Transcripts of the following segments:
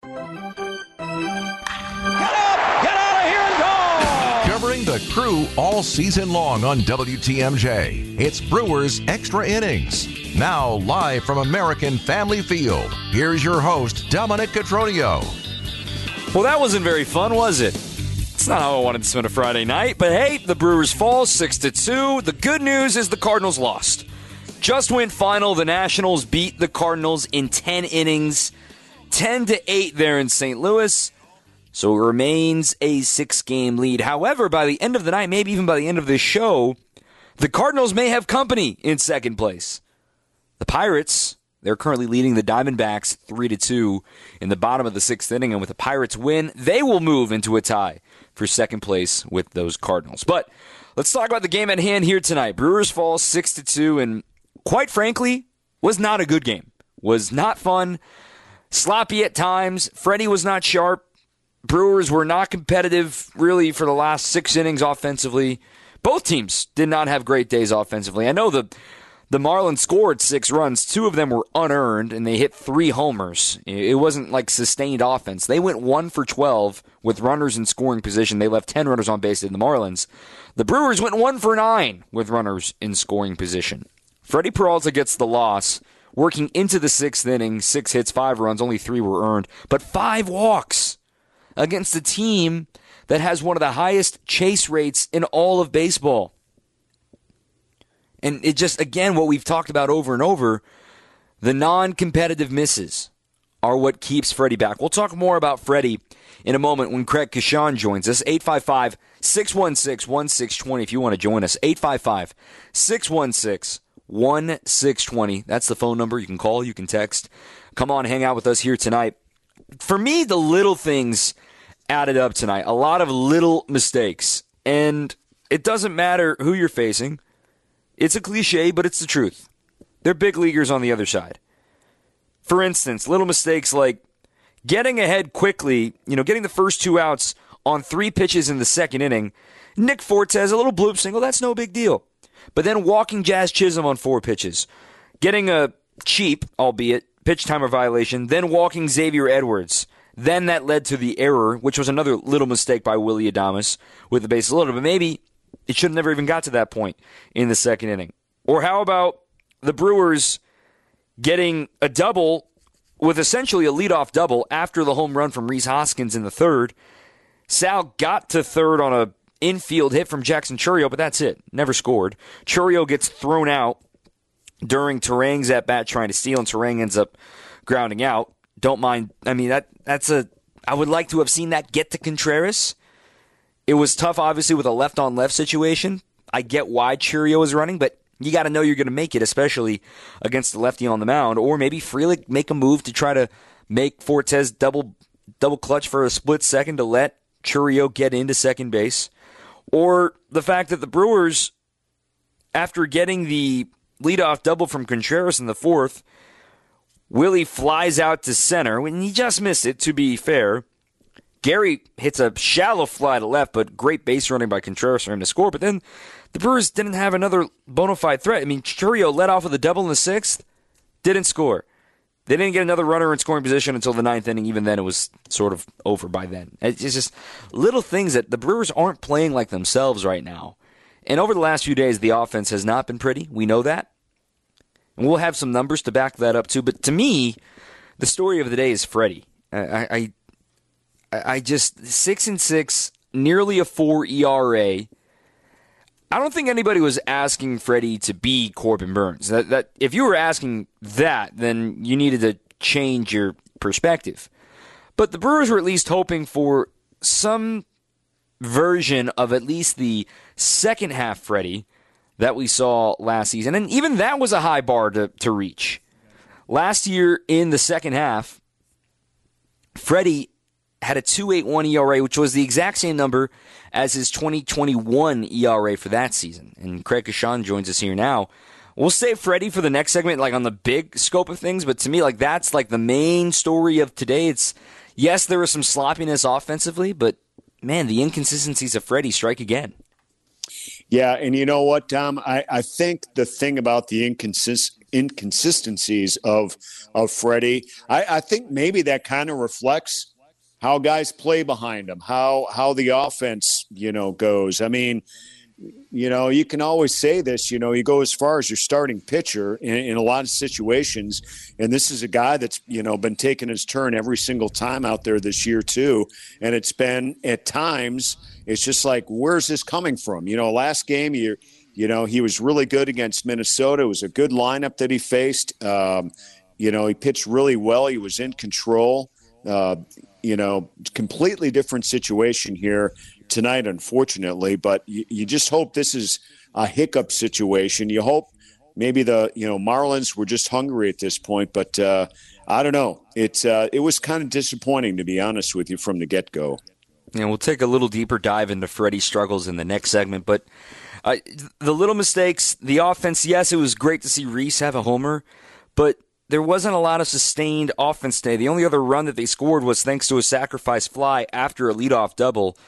Covering the Crew all season long on WTMJ, it's Brewers Extra Innings. Now live from American Family Field, here's your host, Dominic Cotroneo. Well, that wasn't very fun, was it? It's not how I wanted to spend a Friday night, but hey, the Brewers fall 6-2. The good news is the Cardinals lost. Just went final. The Nationals beat the Cardinals in 10 innings, 10-8 there in St. Louis. So it remains a 6-game lead. However, by the end of the night, maybe even by the end of this show, the Cardinals may have company in second place. The Pirates, they're currently leading the Diamondbacks 3-2 in the bottom of the 6th inning. And with the Pirates win, they will move into a tie for second place with those Cardinals. But let's talk about the game at hand here tonight. Brewers fall 6-2, and quite frankly, was not a good game. Was not fun. Sloppy at times. Freddie was not sharp. Brewers were not competitive, really, for the last 6 innings offensively. Both teams did not have great days offensively. I know the Marlins scored 6 runs. 2 of them were unearned, and they hit 3 homers. It wasn't like sustained offense. They went 1 for 12 with runners in scoring position. They left 10 runners on base in the Marlins. The Brewers went 1 for 9 with runners in scoring position. Freddie Peralta gets the loss, working into the 6th inning. 6 hits, 5 runs, only 3 were earned, but 5 walks against a team that has one of the highest chase rates in all of baseball. And it just, again, what we've talked about over and over, the non-competitive misses are what keeps Freddie back. We'll talk more about Freddie in a moment when Craig Kashan joins us. 855-616-1620 if you want to join us. 855-616-1620. That's the phone number. You can call, you can text. Come on, hang out with us here tonight. For me, the little things added up tonight. A lot of little mistakes. And it doesn't matter who you're facing. It's a cliche, but it's the truth. They're big leaguers on the other side. For instance, little mistakes like getting ahead quickly, getting the first 2 outs on 3 pitches in the 2nd inning. Nick Fortes, a little bloop single, that's no big deal. But then walking Jazz Chisholm on 4 pitches. Getting a cheap, albeit, pitch timer violation, then walking Xavier Edwards. Then that led to the error, which was another little mistake by Willy Adames with the bases loaded. But maybe it should have never even got to that point in the 2nd inning. Or how about the Brewers getting a double with essentially a leadoff double after the home run from Rhys Hoskins in the 3rd. Sal got to 3rd on a infield hit from Jackson Chourio, but that's it. Never scored. Chourio gets thrown out during Turang's at-bat trying to steal, and Turang ends up grounding out. Don't mind. I mean, I would like to have seen that get to Contreras. It was tough, obviously, with a left-on-left situation. I get why Chourio is running, but you got to know you're going to make it, especially against the lefty on the mound. Or maybe Frelick make a move to try to make Fortes double clutch for a split second to let Chourio get into second base. Or the fact that the Brewers, after getting the leadoff double from Contreras in the 4th, Willie flies out to center. When he just missed it, to be fair. Gary hits a shallow fly to left, but great base running by Contreras for him to score. But then the Brewers didn't have another bona fide threat. I mean, Chourio led off with a double in the 6th, didn't score. They didn't get another runner in scoring position until the 9th inning. Even then, it was sort of over by then. It's just little things that the Brewers aren't playing like themselves right now. And over the last few days, the offense has not been pretty. We know that. And we'll have some numbers to back that up, too. But to me, the story of the day is Freddie. I just 6-6, nearly a 4 ERA. I don't think anybody was asking Freddie to be Corbin Burnes. That if you were asking that, then you needed to change your perspective. But the Brewers were at least hoping for some version of at least the second half Freddie that we saw last season. And even that was a high bar to reach. Last year in the second half, Freddie had a 2.81 ERA, which was the exact same number as his 2021 ERA for that season. And Craig Kashan joins us here now. We'll save Freddie for the next segment, like on the big scope of things, but to me, like that's like the main story of today. It's, yes, there was some sloppiness offensively, but man, the inconsistencies of Freddie strike again. Yeah, and you know what, Tom? I think the thing about the inconsistencies of Freddie, I think maybe that kind of reflects how guys play behind him, how the offense, goes. I mean, you can always say this, you go as far as your starting pitcher in a lot of situations. And this is a guy that's, been taking his turn every single time out there this year too. And it's been at times, it's just like, where's this coming from? Last game, he was really good against Minnesota. It was a good lineup that he faced. He pitched really well. He was in control. Completely different situation here tonight, unfortunately, but you just hope this is a hiccup situation. You hope maybe the Marlins were just hungry at this point, but I don't know. It was kind of disappointing, to be honest with you, from the get-go. And we'll take a little deeper dive into Freddie's struggles in the next segment, but the little mistakes, the offense, yes, it was great to see Rhys have a homer, but there wasn't a lot of sustained offense today. The only other run that they scored was thanks to a sacrifice fly after a leadoff double.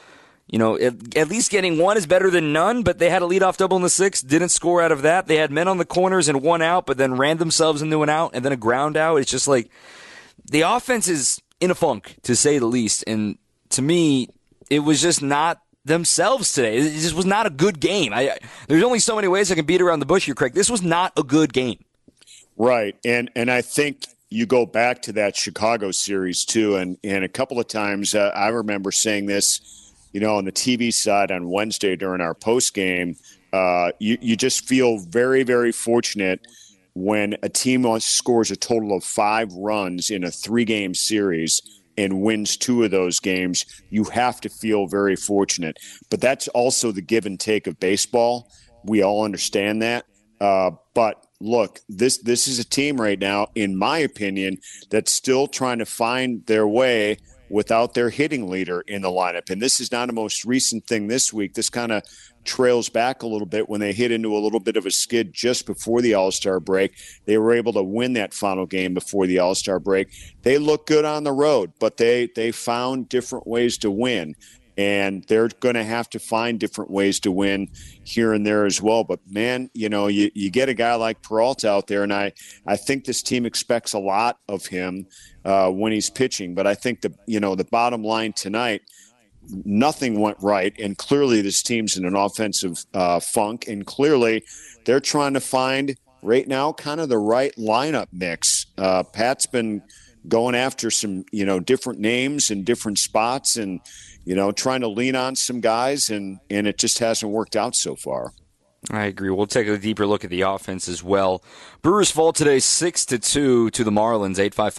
At least getting one is better than none, but they had a leadoff double in the sixth, didn't score out of that. They had men on the corners and one out, but then ran themselves into an out and then a ground out. It's just like the offense is in a funk, to say the least. And to me, it was just not themselves today. It just was not a good game. There's only so many ways I can beat around the bush here, Craig. This was not a good game. Right. And I think you go back to that Chicago series too. And a couple of times I remember saying this, on the TV side on Wednesday during our post game, you just feel very, very fortunate when a team scores a total of 5 runs in a 3-game series and wins 2 of those games. You have to feel very fortunate. But that's also the give and take of baseball. We all understand that. But look, this is a team right now, in my opinion, that's still trying to find their way without their hitting leader in the lineup. And this is not a most recent thing this week. This kind of trails back a little bit when they hit into a little bit of a skid just before the All-Star break. They were able to win that final game before the All-Star break. They look good on the road, but they found different ways to win. And they're going to have to find different ways to win here and there as well. But, man, you get a guy like Peralta out there, and I think this team expects a lot of him when he's pitching. But I think the bottom line tonight, nothing went right. And clearly this team's in an offensive funk. And clearly they're trying to find right now kind of the right lineup mix. Pat's been going after some, different names and different spots and, trying to lean on some guys, and it just hasn't worked out so far. I agree. We'll take a deeper look at the offense as well. Brewers fall today 6-2 to the Marlins,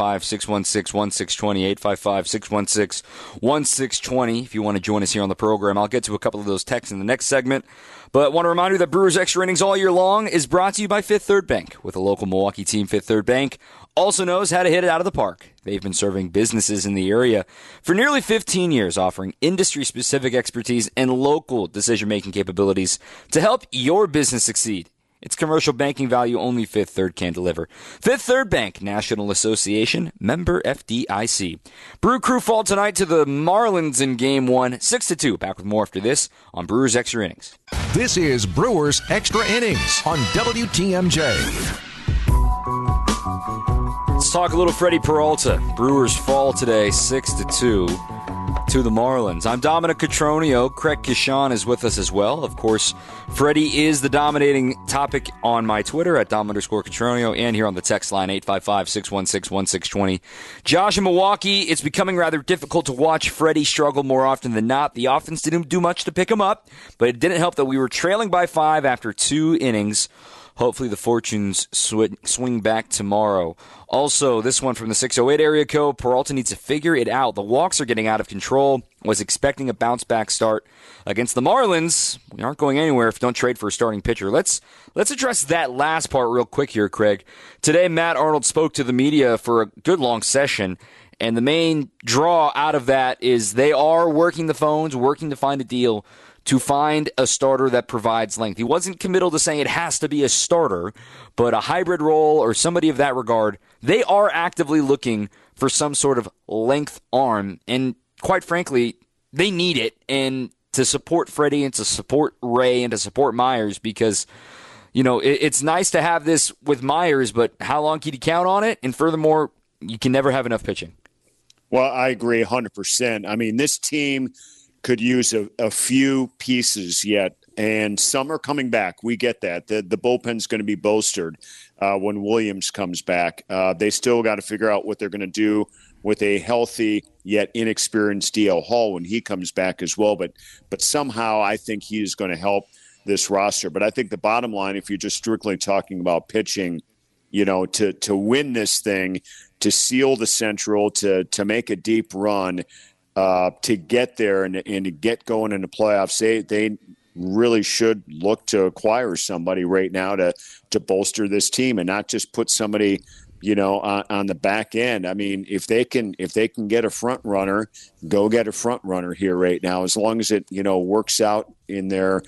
855-616-1620, 855-616-1620. If you want to join us here on the program, I'll get to a couple of those texts in the next segment. But I want to remind you that Brewers Extra Innings all year long is brought to you by Fifth Third Bank. With a local Milwaukee team, Fifth Third Bank also knows how to hit it out of the park. They've been serving businesses in the area for nearly 15 years, offering industry-specific expertise and local decision-making capabilities to help your business succeed. It's commercial banking value only Fifth Third can deliver. Fifth Third Bank, National Association, member FDIC. Brew Crew fall tonight to the Marlins in Game 1, 6-2. Back with more after this on Brewers Extra Innings. This is Brewers Extra Innings on WTMJ. Let's talk a little Freddie Peralta. Brewers fall today 6-2 to the Marlins. I'm Dominic Cotroneo. Craig Kishan is with us as well. Of course, Freddie is the dominating topic on my Twitter at Dom_Cotroneo and here on the text line 855-616-1620. Josh in Milwaukee, it's becoming rather difficult to watch Freddie struggle more often than not. The offense didn't do much to pick him up, but it didn't help that we were trailing by 5 after 2 innings. Hopefully the fortunes swing back tomorrow. Also, this one from the 608 area code, Peralta needs to figure it out. The walks are getting out of control. Was expecting a bounce-back start against the Marlins. We aren't going anywhere if you don't trade for a starting pitcher. Let's address that last part real quick here, Craig. Today, Matt Arnold spoke to the media for a good long session, and the main draw out of that is they are working the phones, working to find a deal to find a starter that provides length. He wasn't committal to saying it has to be a starter, but a hybrid role or somebody of that regard. They are actively looking for some sort of length arm, and quite frankly, they need it. And to support Freddie and to support Ray and to support Myers because, it's nice to have this with Myers, but how long can you count on it? And furthermore, you can never have enough pitching. Well, I agree 100%. I mean, this team could use a few pieces yet, and some are coming back. We get that. The bullpen's going to be bolstered when Williams comes back. They still got to figure out what they're going to do with a healthy yet inexperienced DL Hall when he comes back as well. But somehow I think he is going to help this roster. But I think the bottom line, if you're just strictly talking about pitching, to win this thing, to seal the Central, to make a deep run, to get there and to get going in the playoffs, they really should look to acquire somebody right now to bolster this team and not just put somebody, on the back end. I mean, if they can get a front runner, go get a front runner here right now, as long as it, works out in their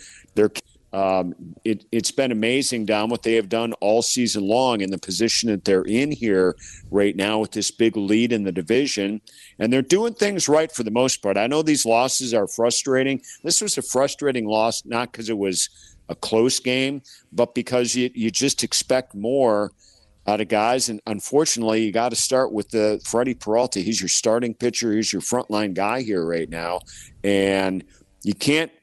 it's been amazing, Dom, what they have done all season long in the position that they're in here right now with this big lead in the division. And they're doing things right for the most part. I know these losses are frustrating. This was a frustrating loss, not because it was a close game, but because you just expect more out of guys. And unfortunately, you got to start with Freddie Peralta. He's your starting pitcher. He's your frontline guy here right now. And you can't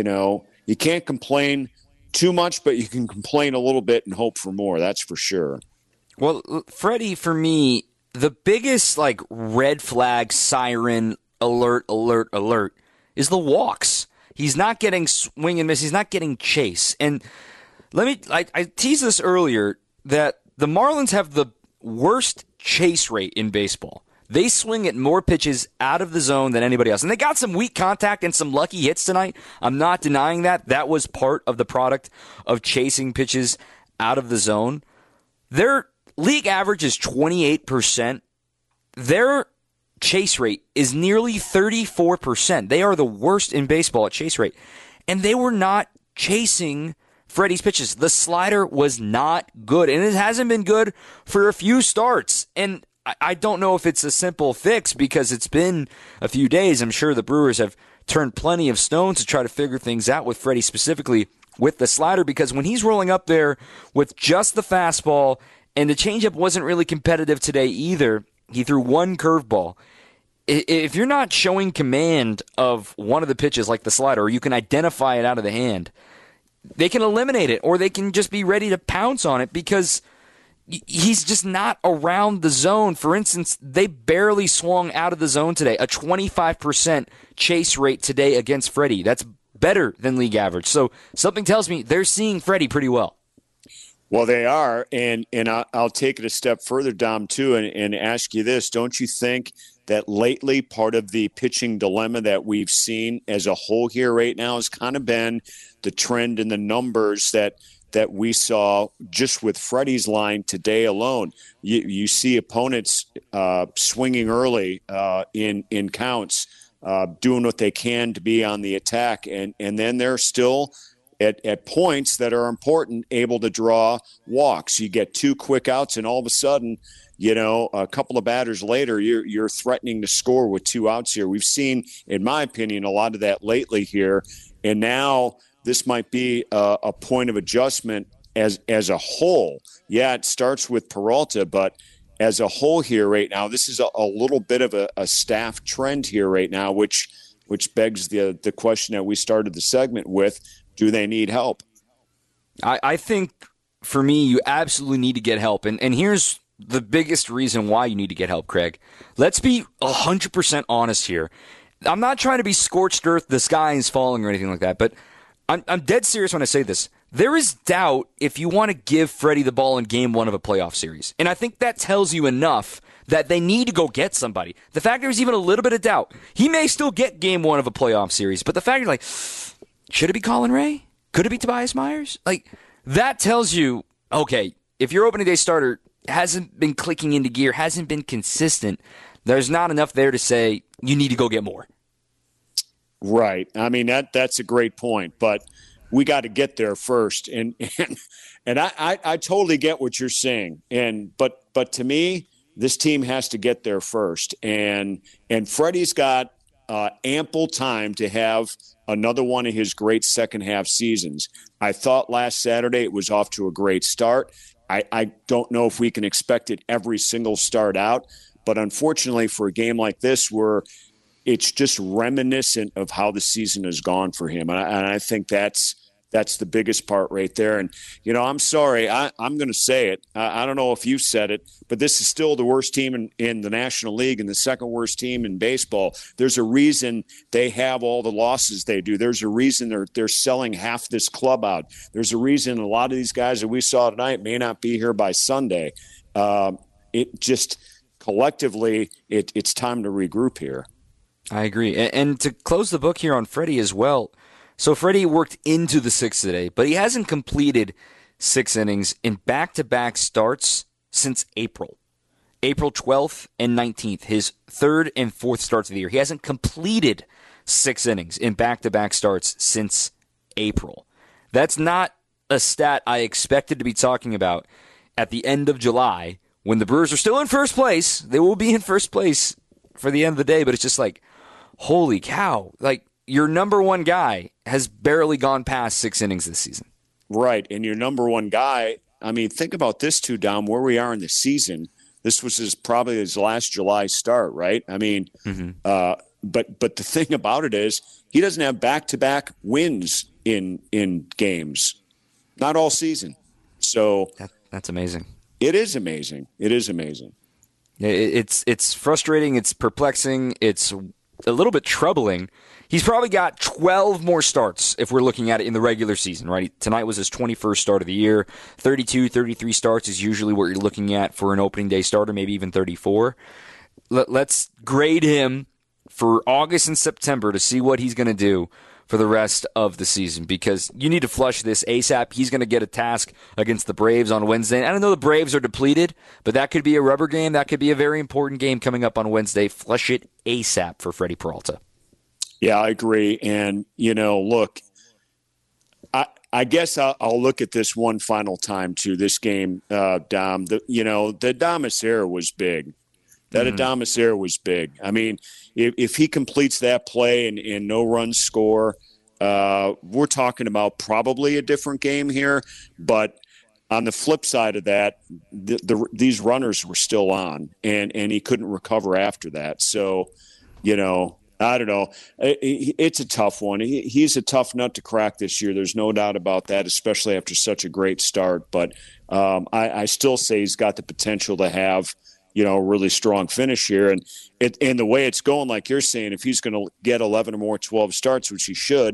complain too much, but you can complain a little bit and hope for more. That's for sure. Well, Freddie, for me, the biggest red flag, siren, alert is the walks. He's not getting swing and miss. He's not getting chase. And I teased this earlier that the Marlins have the worst chase rate in baseball. They swing at more pitches out of the zone than anybody else. And they got some weak contact and some lucky hits tonight. I'm not denying that. That was part of the product of chasing pitches out of the zone. Their league average is 28%. Their chase rate is nearly 34%. They are the worst in baseball at chase rate. And they were not chasing Freddie's pitches. The slider was not good, and it hasn't been good for a few starts. And I don't know if it's a simple fix because it's been a few days. I'm sure the Brewers have turned plenty of stones to try to figure things out with Freddie, specifically with the slider, because when he's rolling up there with just the fastball, and the changeup wasn't really competitive today either, he threw one curveball. If you're not showing command of one of the pitches like the slider, or you can identify it out of the hand, they can eliminate it, or they can just be ready to pounce on it because he's just not around the zone. For instance, they barely swung out of the zone today, a 25% chase rate today against Freddie. That's better than league average. So something tells me they're seeing Freddie pretty well. Well, they are, and I'll take it a step further, Dom, too, and ask you this. Don't you think that lately part of the pitching dilemma that we've seen as a whole here right now has kind of been the trend in the numbers that we saw just with Freddie's line today alone? You see opponents swinging early in counts, doing what they can to be on the attack, and then they're still at points that are important, able to draw walks. You get two quick outs, and all of a sudden, a couple of batters later, you're threatening to score with two outs here. We've seen, in my opinion, a lot of that lately here, and now this might be a point of adjustment as a whole. Yeah, it starts with Peralta, but as a whole here right now, this is a little bit of a staff trend here right now, which begs the question that we started the segment with: do they need help? I think, for me, you absolutely need to get help. And here's the biggest reason why you need to get help, Craig. Let's be 100% honest here. I'm not trying to be scorched earth, the sky is falling or anything like that, but I'm dead serious when I say this. There is doubt if you want to give Freddie the ball in game one of a playoff series. And I think that tells you enough that they need to go get somebody. The fact there's even a little bit of doubt. He may still get game one of a playoff series, but the fact you're like, should it be Colin Ray? Could it be Tobias Myers? That tells you, okay, if your opening day starter hasn't been clicking into gear, hasn't been consistent, there's not enough there to say you need to go get more. Right. I mean, that's a great point, but we got to get there first. And I totally get what you're saying. But to me, this team has to get there first. And Freddie's got ample time to have another one of his great second half seasons. I thought last Saturday it was off to a great start. I don't know if we can expect it every single start out, but unfortunately for a game like this where it's just reminiscent of how the season has gone for him. And I think that's the biggest part right there. And, I'm sorry, I'm going to say it. I don't know if you said it, but this is still the worst team in the National League and the second worst team in baseball. There's a reason they have all the losses they do. There's a reason they're selling half this club out. There's a reason a lot of these guys that we saw tonight may not be here by Sunday. It just collectively, it's time to regroup here. I agree. And to close the book here on Freddie as well, so Freddie worked into the sixth today, but he hasn't completed 6 innings in back-to-back starts since April 12th and 19th, his third and fourth starts of the year. He hasn't completed 6 innings in back-to-back starts since April. That's not a stat I expected to be talking about at the end of July when the Brewers are still in first place. They will be in first place for the end of the day, but it's just like, holy cow, like your number one guy has barely gone past 6 innings this season. Right, and your number one guy, I mean, think about this too, Dom, where we are in the season. This was probably his last July start, right? I mean, but the thing about it is he doesn't have back-to-back wins in games, not all season. So that's amazing. It is amazing. It is amazing. It's frustrating. It's perplexing. It's a little bit troubling. He's probably got 12 more starts if we're looking at it in the regular season, right? Tonight was his 21st start of the year. 32, 33 starts is usually what you're looking at for an opening day starter, maybe even 34. Let's grade him for August and September to see what he's going to do for the rest of the season, because you need to flush this ASAP. He's going to get a task against the Braves on Wednesday. And I know the Braves are depleted, but that could be a rubber game. That could be a very important game coming up on Wednesday. Flush it ASAP for Freddie Peralta. Yeah, I agree. And, look, I guess I'll look at this one final time, too, this game, Dom. The Adames error was big. That Adames error was big. I mean, if he completes that play and no runs score, we're talking about probably a different game here. But on the flip side of that, these runners were still on, and he couldn't recover after that. So, I don't know. It's a tough one. He's a tough nut to crack this year. There's no doubt about that, especially after such a great start. But I still say he's got the potential to have, a really strong finish here. And the way it's going, like you're saying, if he's going to get 11 or more 12 starts, which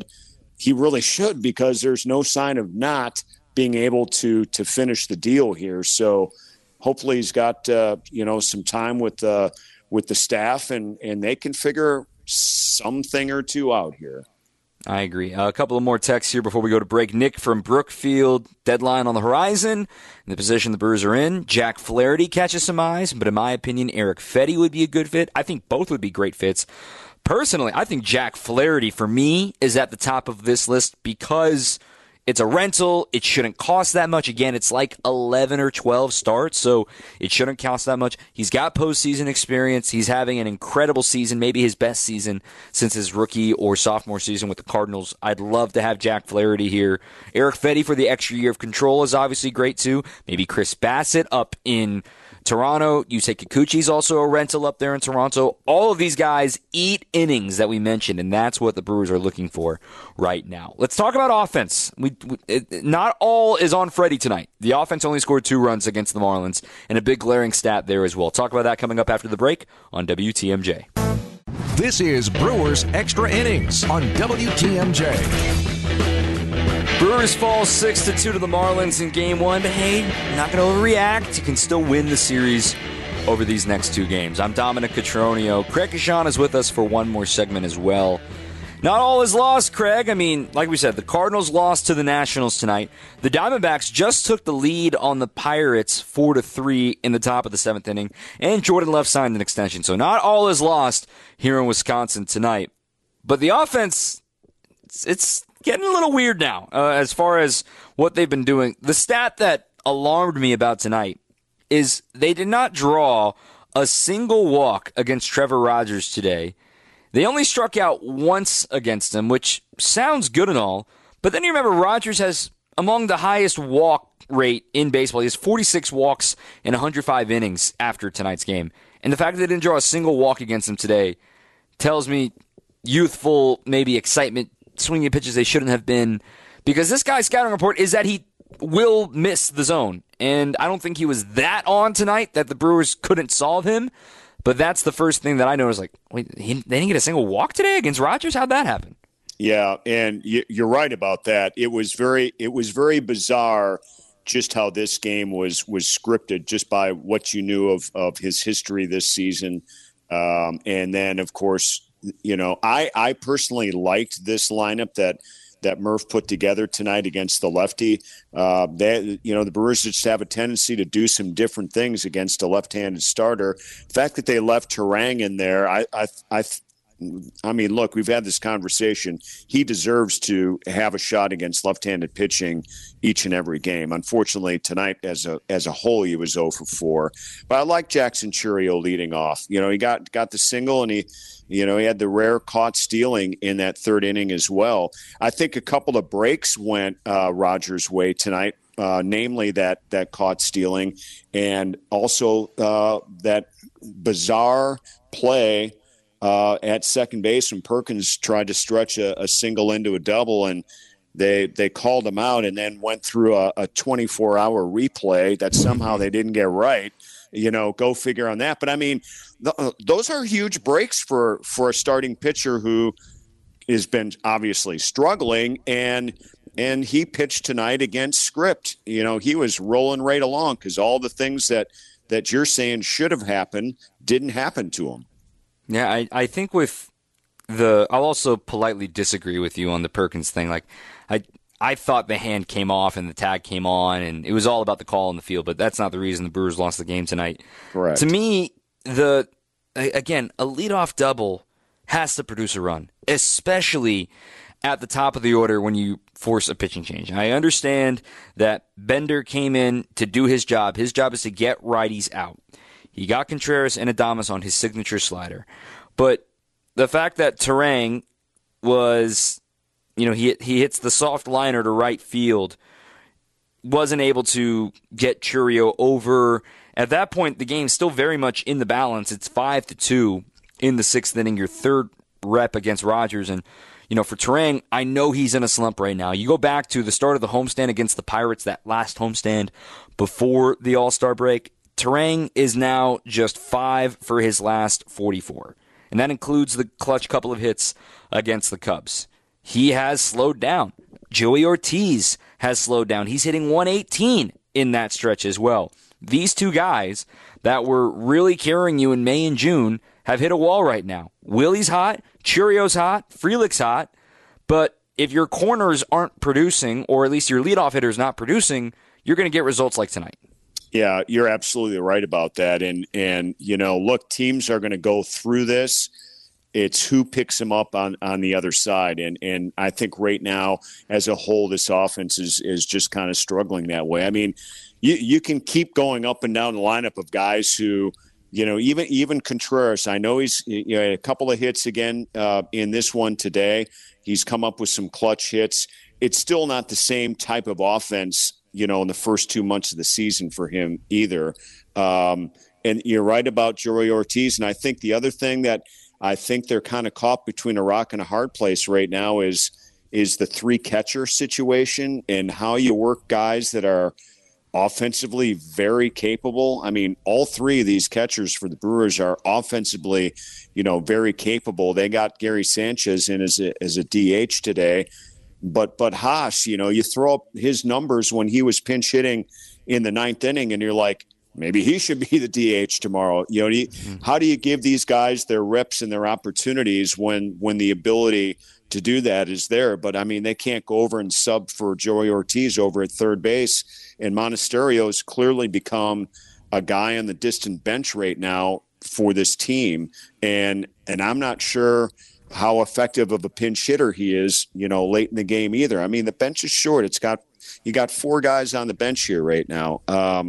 he really should, because there's no sign of not being able to finish the deal here. So hopefully he's got, some time with the staff and they can figure something or two out here. I agree. A couple of more texts here before we go to break. Nick from Brookfield, deadline on the horizon. In the position the Brewers are in, Jack Flaherty catches some eyes, but in my opinion, Erick Fedde would be a good fit. I think both would be great fits. Personally, I think Jack Flaherty, for me, is at the top of this list because it's a rental. It shouldn't cost that much. Again, it's like 11 or 12 starts, so it shouldn't cost that much. He's got postseason experience. He's having an incredible season, maybe his best season since his rookie or sophomore season with the Cardinals. I'd love to have Jack Flaherty here. Erick Fedde for the extra year of control is obviously great, too. Maybe Chris Bassett up in Toronto. Yusei Kikuchi's also a rental up there in Toronto. All of these guys eat innings that we mentioned, and that's what the Brewers are looking for right now. Let's talk about offense. Not all is on Freddie tonight. The offense only scored 2 runs against the Marlins, and a big glaring stat there as well. Talk about that coming up after the break on WTMJ. This is Brewers Extra Innings on WTMJ. Brewers fall 6-2 to the Marlins in Game 1, but hey, you're not going to overreact. You can still win the series over these next 2 games. I'm Dominic Cotroneo. Craig Kashan is with us for one more segment as well. Not all is lost, Craig. I mean, like we said, the Cardinals lost to the Nationals tonight. The Diamondbacks just took the lead on the Pirates 4-3 in the top of the 7th inning, and Jordan Love signed an extension. So not all is lost here in Wisconsin tonight. But the offense, it's getting a little weird now as far as what they've been doing. The stat that alarmed me about tonight is they did not draw a single walk against Trevor Rogers today. They only struck out once against him, which sounds good and all. But then you remember Rogers has among the highest walk rate in baseball. He has 46 walks in 105 innings after tonight's game. And the fact that they didn't draw a single walk against him today tells me youthful, maybe excitement, swinging pitches they shouldn't have been. Because this guy's scouting report is that he will miss the zone. And I don't think he was that on tonight that the Brewers couldn't solve him. But that's the first thing that I noticed. Like, wait, they didn't get a single walk today against Rogers? How'd that happen? Yeah, and you're right about that. It was very bizarre just how this game was scripted just by what you knew of his history this season. And then, of course, I personally liked this lineup that Murph put together tonight against the lefty. The Brewers just have a tendency to do some different things against a left-handed starter. The fact that they left Turang in there, I mean, look, we've had this conversation. He deserves to have a shot against left-handed pitching each and every game. Unfortunately, tonight as a whole, he was 0 for 4. But I like Jackson Chourio leading off. He got the single, and he had the rare caught stealing in that third inning as well. I think a couple of breaks went Rogers' way tonight, namely that caught stealing, and also that bizarre play at second base when Perkins tried to stretch a single into a double, and they called him out and then went through a 24-hour replay that somehow they didn't get right. Go figure on that. But, I mean, those are huge breaks for a starting pitcher who has been obviously struggling, and he pitched tonight against script. He was rolling right along because all the things that you're saying should have happened didn't happen to him. Yeah, I think I'll also politely disagree with you on the Perkins thing. Like, I thought the hand came off and the tag came on, and it was all about the call in the field, but that's not the reason the Brewers lost the game tonight. Correct. To me, a leadoff double has to produce a run, especially at the top of the order when you force a pitching change. I understand that Bender came in to do his job. His job is to get righties out. He got Contreras and Adames on his signature slider. But the fact that Turang was, he hits the soft liner to right field, wasn't able to get Chourio over. At that point, the game's still very much in the balance. It's 5-2 in the sixth inning, your third rep against Rogers. And, for Turang, I know he's in a slump right now. You go back to the start of the homestand against the Pirates, that last homestand before the All-Star break. Turang is now just 5 for his last 44. And that includes the clutch couple of hits against the Cubs. He has slowed down. Joey Ortiz has slowed down. He's hitting 118 in that stretch as well. These two guys that were really carrying you in May and June have hit a wall right now. Willie's hot, Chourio's hot, Frelick's hot. But if your corners aren't producing, or at least your leadoff hitter's not producing, you're going to get results like tonight. Yeah, you're absolutely right about that. And look, teams are going to go through this. It's who picks them up on the other side. And I think right now, as a whole, this offense is just kind of struggling that way. I mean, you can keep going up and down the lineup of guys who, even Contreras, I know he's a couple of hits again in this one today. He's come up with some clutch hits. It's still not the same type of offense in the first 2 months of the season for him either. And you're right about Joey Ortiz. And I think the other thing that I think they're kind of caught between a rock and a hard place right now is the 3 catcher situation and how you work guys that are offensively very capable. I mean, all 3 of these catchers for the Brewers are offensively, very capable. They got Gary Sanchez in as a DH today. But Haas, you throw up his numbers when he was pinch hitting in the 9th inning, and you're like, maybe he should be the DH tomorrow. How do you give these guys their reps and their opportunities when the ability to do that is there? But, I mean, they can't go over and sub for Joey Ortiz over at third base. And Monasterio has clearly become a guy on the distant bench right now for this team. And I'm not sure how effective of a pinch hitter he is, late in the game either. I mean, the bench is short. You got 4 guys on the bench here right now.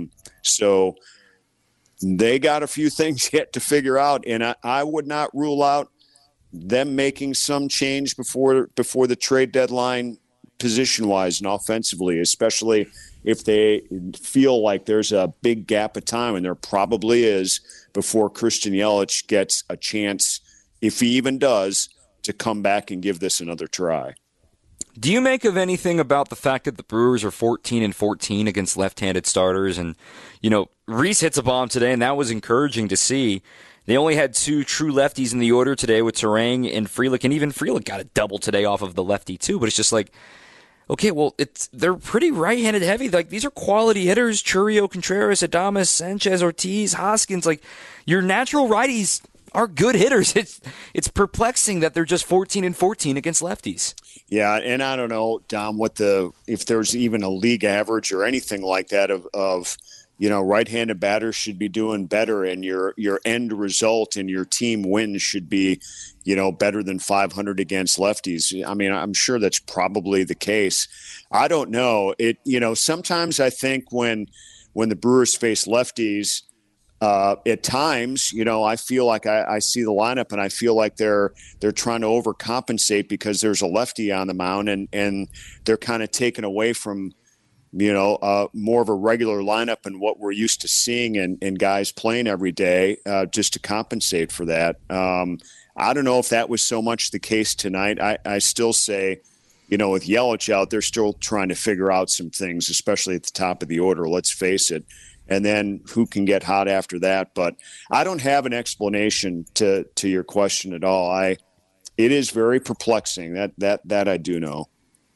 So they got a few things yet to figure out. And I would not rule out them making some change before the trade deadline, position-wise and offensively, especially if they feel like there's a big gap of time, and there probably is, before Christian Yelich gets a chance, if he even does, to come back and give this another try. Do you make of anything about the fact that the Brewers are 14-14 against left-handed starters? And, Rhys hits a bomb today, and that was encouraging to see. They only had 2 true lefties in the order today with Turang and Frelick, and even Frelick got a double today off of the lefty too. But it's just like, okay, well, they're pretty right-handed heavy. Like, these are quality hitters: Churio, Contreras, Adames, Sanchez, Ortiz, Hoskins. Like, your natural righties are good hitters. It's perplexing that they're just 14-14 against lefties. Yeah, and I don't know, Dom, if there's even a league average or anything like that of right-handed batters should be doing better, and your end result and your team wins should be, better than 500 against lefties. I mean, I'm sure that's probably the case. I don't know. Sometimes I think when the Brewers face lefties, at times, I feel like I see the lineup and I feel like they're trying to overcompensate because there's a lefty on the mound, and they're kind of taken away from more of a regular lineup and what we're used to seeing and guys playing every day, just to compensate for that. I don't know if that was so much the case tonight. I still say, with Yelich out, they're still trying to figure out some things, especially at the top of the order, let's face it. And then who can get hot after that? But I don't have an explanation to your question at all. It is very perplexing. That I do know.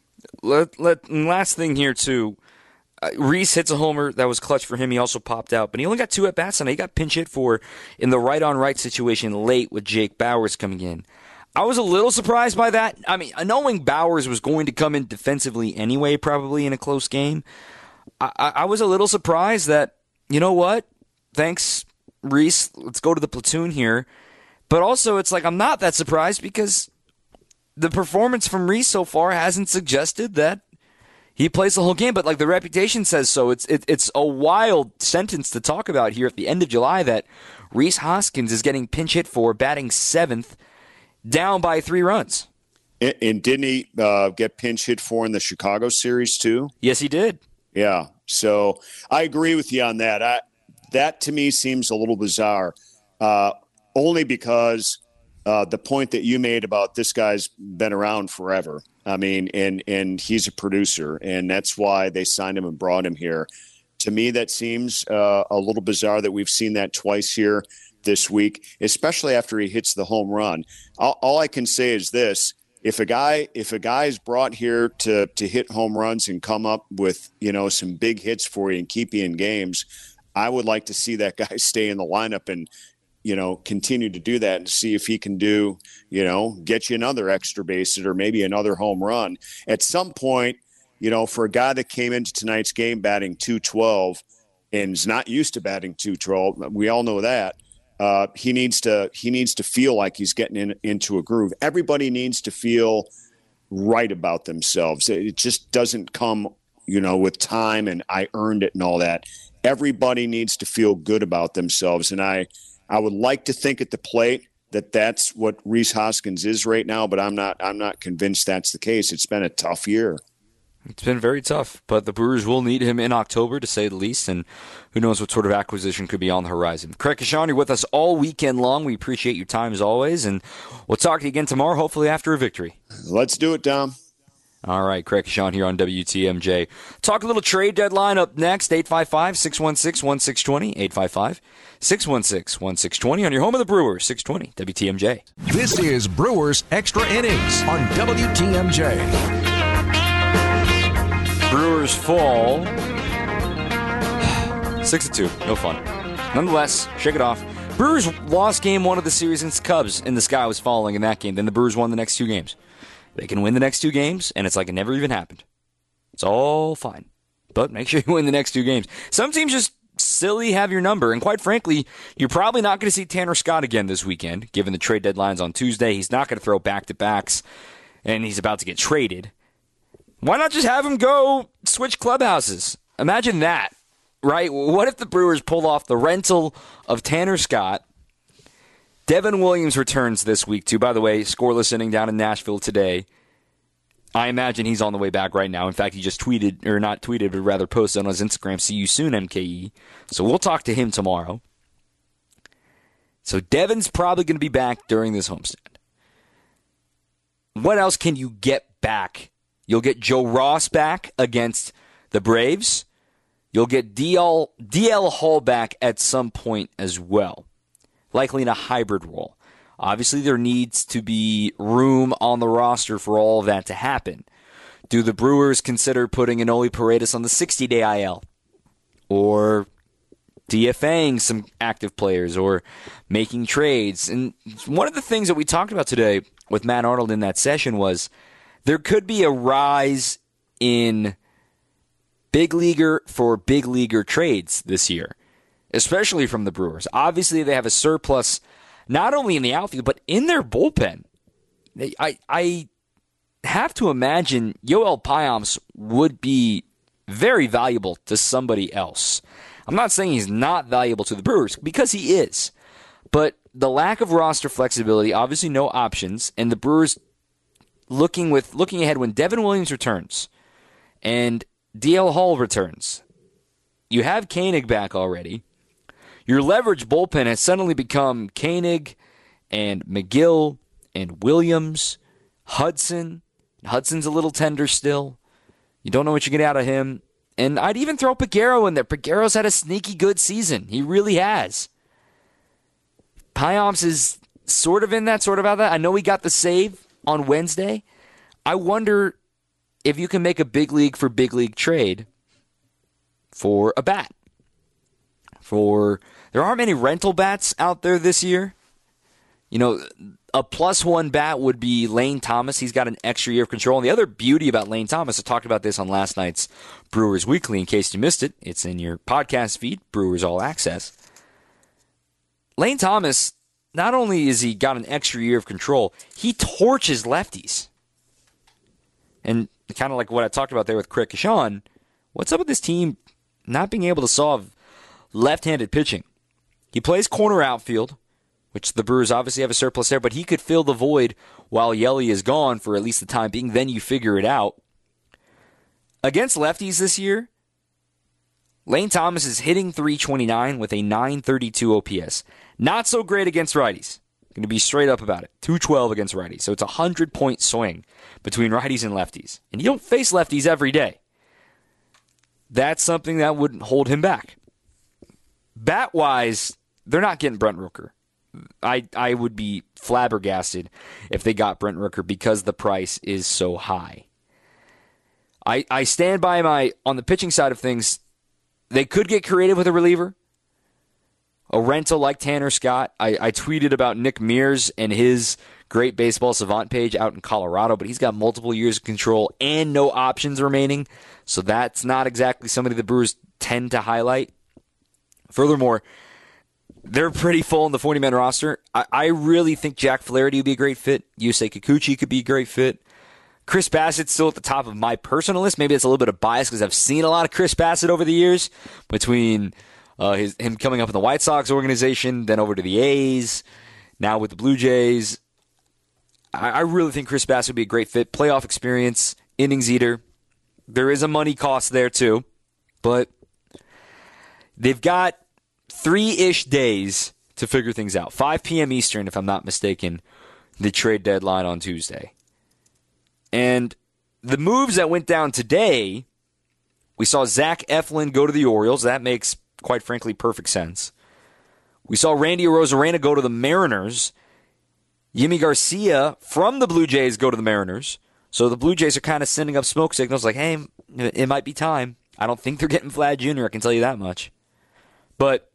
Last thing here too. Rhys hits a homer that was clutch for him. He also popped out, but he only got 2 at-bats tonight. He got pinch hit for in the right-on-right situation late with Jake Bauers coming in. I was a little surprised by that. I mean, knowing Bauers was going to come in defensively anyway, probably in a close game, I was a little surprised that, you know what? Thanks, Rhys. Let's go to the platoon here. But also, it's like I'm not that surprised because the performance from Rhys so far hasn't suggested that he plays the whole game, but like the reputation says so. It's a wild sentence to talk about here at the end of July that Rhys Hoskins is getting pinch hit for, batting 7th, down by 3 runs. And didn't he get pinch hit for in the Chicago series too? Yes, he did. Yeah, so I agree with you on that. That to me seems a little bizarre, only because the point that you made about this guy's been around forever. I mean, and he's a producer, and that's why they signed him and brought him here. To me, that seems a little bizarre that we've seen that twice here this week, especially after he hits the home run. All I can say is this. If a guy is brought here to hit home runs and come up with, some big hits for you and keep you in games, I would like to see that guy stay in the lineup and, continue to do that and see if he can do, get you another extra base hit or maybe another home run. At some point, for a guy that came into tonight's game batting .212 and is not used to batting .212, we all know that. He needs to feel like he's getting into a groove. Everybody needs to feel right about themselves. It just doesn't come, with time and I earned it and all that. Everybody needs to feel good about themselves. And I would like to think at the plate that that's what Rhys Hoskins is right now, but I'm not convinced that's the case. It's been a tough year. It's been very tough, but the Brewers will need him in October, to say the least, and who knows what sort of acquisition could be on the horizon. Craig Kashan, you're with us all weekend long. We appreciate your time as always, and we'll talk to you again tomorrow, hopefully after a victory. Let's do it, Dom. All right, Craig Kashan here on WTMJ. Talk a little trade deadline up next, 855-616-1620, 855-616-1620 on your home of the Brewers, 620 WTMJ. This is Brewers Extra Innings on WTMJ. Brewers fall 6-2. No fun. Nonetheless, shake it off. Brewers lost game 1 of the series against the Cubs, and the sky was falling in that game. Then the Brewers won the next 2 games. They can win the next 2 games, and it's like it never even happened. It's all fine. But make sure you win the next 2 games. Some teams just silly have your number, and quite frankly, you're probably not going to see Tanner Scott again this weekend, given the trade deadline's on Tuesday. He's not going to throw back-to-backs, and he's about to get traded. Why not just have him go switch clubhouses? Imagine that, right? What if the Brewers pulled off the rental of Tanner Scott, Devin Williams returns this week, too. By the way, scoreless inning down in Nashville today. I imagine he's on the way back right now. In fact, he just tweeted, or not tweeted, but rather posted on his Instagram, "See you soon, MKE." So we'll talk to him tomorrow. So Devin's probably going to be back during this homestand. What else can you get back? You'll get Joe Ross back against the Braves. You'll get DL Hall back at some point as well, likely in a hybrid role. Obviously, there needs to be room on the roster for all of that to happen. Do the Brewers consider putting Enoli Paredes on the 60-day IL? Or DFAing some active players? Or making trades? And one of the things that we talked about today with Matt Arnold in that session was there could be a rise in big leaguer for big leaguer trades this year, especially from the Brewers. Obviously, they have a surplus not only in the outfield, but in their bullpen. I have to imagine Yoel Payamps would be very valuable to somebody else. I'm not saying he's not valuable to the Brewers, because he is. But the lack of roster flexibility, obviously no options, and the Brewers looking ahead when Devin Williams returns and DL Hall returns. You have Koenig back already. Your leverage bullpen has suddenly become Koenig and McGill and Williams, Hudson. Hudson's a little tender still. You don't know what you get out of him. And I'd even throw Peguero in there. Peguero's had a sneaky good season. He really has. Payamps is sort of in that, sort of out of that. I know he got the save on Wednesday. I wonder if you can make a big league for big league trade for a bat. There aren't many rental bats out there this year. You know, a +1 bat would be Lane Thomas. He's got an extra year of control. And the other beauty about Lane Thomas, I talked about this on last night's Brewers Weekly. In case you missed it, it's in your podcast feed, Brewers All Access. Lane Thomas, not only is he got an extra year of control, he torches lefties. And kind of like what I talked about there with Craig Kashan, what's up with this team not being able to solve left-handed pitching? He plays corner outfield, which the Brewers obviously have a surplus there, but he could fill the void while Yelly is gone for at least the time being. Then you figure it out. Against lefties this year, Lane Thomas is hitting .329 with a .932 OPS. Not so great against righties. Going to be straight up about it. .212 against righties. So it's a 100-point swing between righties and lefties. And you don't face lefties every day. That's something that would hold him back. Bat-wise, they're not getting Brent Rooker. I would be flabbergasted if they got Brent Rooker because the price is so high. I stand by on the pitching side of things, they could get creative with a reliever. A rental like Tanner Scott. I tweeted about Nick Mears and his Great Baseball Savant page out in Colorado, but he's got multiple years of control and no options remaining, so that's not exactly somebody the Brewers tend to highlight. Furthermore, they're pretty full in the 40-man roster. I really think Jack Flaherty would be a great fit. Yusei Kikuchi could be a great fit. Chris Bassett's still at the top of my personal list. Maybe it's a little bit of bias because I've seen a lot of Chris Bassett over the years between him coming up in the White Sox organization, then over to the A's, now with the Blue Jays. I really think Chris Bassett would be a great fit. Playoff experience, innings eater. There is a money cost there too, but they've got 3-ish days to figure things out. 5 p.m. Eastern, if I'm not mistaken, the trade deadline on Tuesday. And the moves that went down today, we saw Zach Eflin go to the Orioles. That makes, quite frankly, perfect sense. We saw Randy Arozarena go to the Mariners. Yimi Garcia from the Blue Jays go to the Mariners. So the Blue Jays are kind of sending up smoke signals like, hey, it might be time. I don't think they're getting Vlad Jr., I can tell you that much. But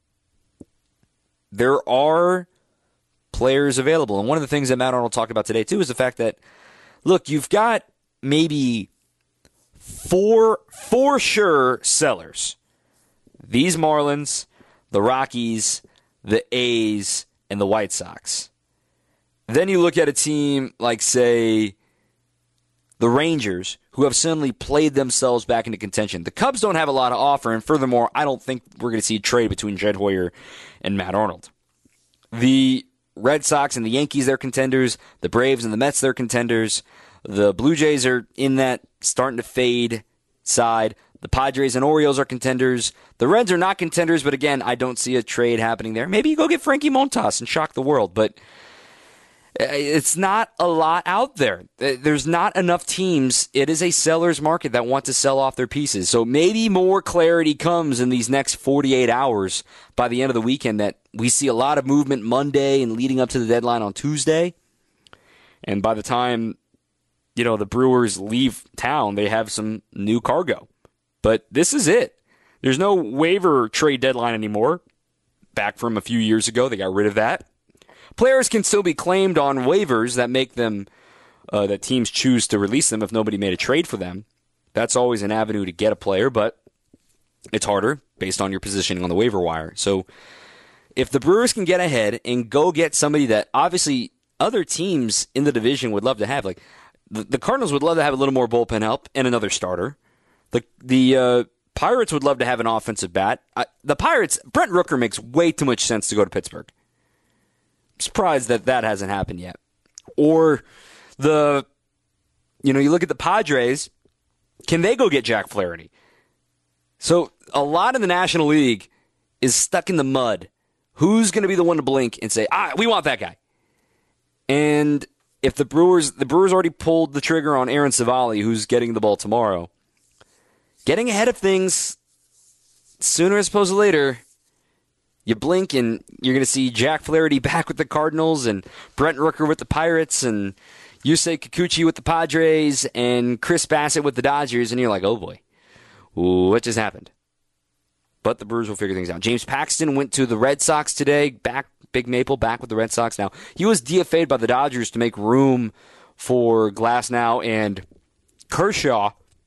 there are players available. And one of the things that Matt Arnold talked about today, too, is the fact that, look, you've got maybe four sure sellers. These Marlins, the Rockies, the A's, and the White Sox. Then you look at a team like, say, the Rangers, who have suddenly played themselves back into contention. The Cubs don't have a lot to offer, and furthermore, I don't think we're going to see a trade between Jed Hoyer and Matt Arnold. The Red Sox and the Yankees, they're contenders. The Braves and the Mets, they're contenders. The Blue Jays are in that starting to fade side. The Padres and Orioles are contenders. The Reds are not contenders, but again, I don't see a trade happening there. Maybe you go get Frankie Montas and shock the world, but it's not a lot out there. There's not enough teams. It is a seller's market that want to sell off their pieces. So maybe more clarity comes in these next 48 hours by the end of the weekend, that we see a lot of movement Monday and leading up to the deadline on Tuesday. And by the time, the Brewers leave town, they have some new cargo. But this is it. There's no waiver trade deadline anymore. Back from a few years ago, they got rid of that. Players can still be claimed on waivers that make them, that teams choose to release them if nobody made a trade for them. That's always an avenue to get a player, but it's harder based on your positioning on the waiver wire. So if the Brewers can get ahead and go get somebody that obviously other teams in the division would love to have, like the Cardinals would love to have a little more bullpen help and another starter. The Pirates would love to have an offensive bat. The Pirates, Brent Rooker makes way too much sense to go to Pittsburgh. Surprised that hasn't happened yet. Or you look at the Padres, can they go get Jack Flaherty? So a lot of the National League is stuck in the mud. Who's going to be the one to blink and say, we want that guy? And if the Brewers already pulled the trigger on Aaron Savali, who's getting the ball tomorrow, getting ahead of things sooner as opposed to later. You blink and you're going to see Jack Flaherty back with the Cardinals and Brent Rooker with the Pirates and Yusei Kikuchi with the Padres and Chris Bassett with the Dodgers, and you're like, oh boy, what just happened? But the Brewers will figure things out. James Paxton went to the Red Sox today, Big Maple back with the Red Sox now. He was DFA'd by the Dodgers to make room for Glasnow and Kershaw,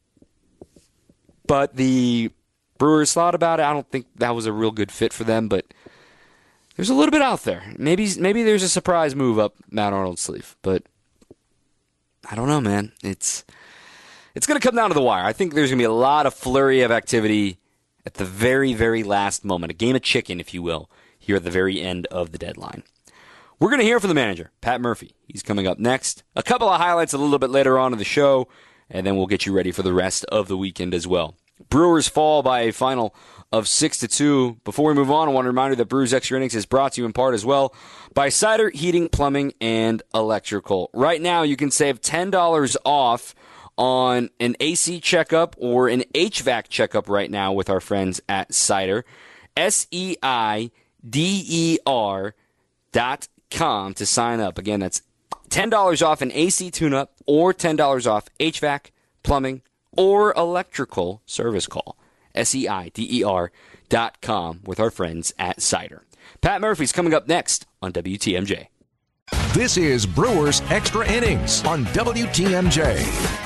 but the Brewers thought about it. I don't think that was a real good fit for them, but there's a little bit out there. Maybe there's a surprise move up Matt Arnold's sleeve, but I don't know, man. It's going to come down to the wire. I think there's going to be a lot of flurry of activity at the very, very last moment, a game of chicken, if you will, here at the very end of the deadline. We're going to hear from the manager, Pat Murphy. He's coming up next. A couple of highlights a little bit later on in the show, and then we'll get you ready for the rest of the weekend as well. Brewers fall by a final of 6-2. Before we move on, I want to remind you that Brewers Extra Innings is brought to you in part as well by Cider Heating, Plumbing, and Electrical. Right now, you can save $10 off on an AC checkup or an HVAC checkup right now with our friends at Cider. SEIDER.com to sign up. Again, that's $10 off an AC tune-up or $10 off HVAC, plumbing, or electrical service call. SEIDER.com with our friends at Cider. Pat Murphy's coming up next on WTMJ. This is Brewers Extra Innings on WTMJ.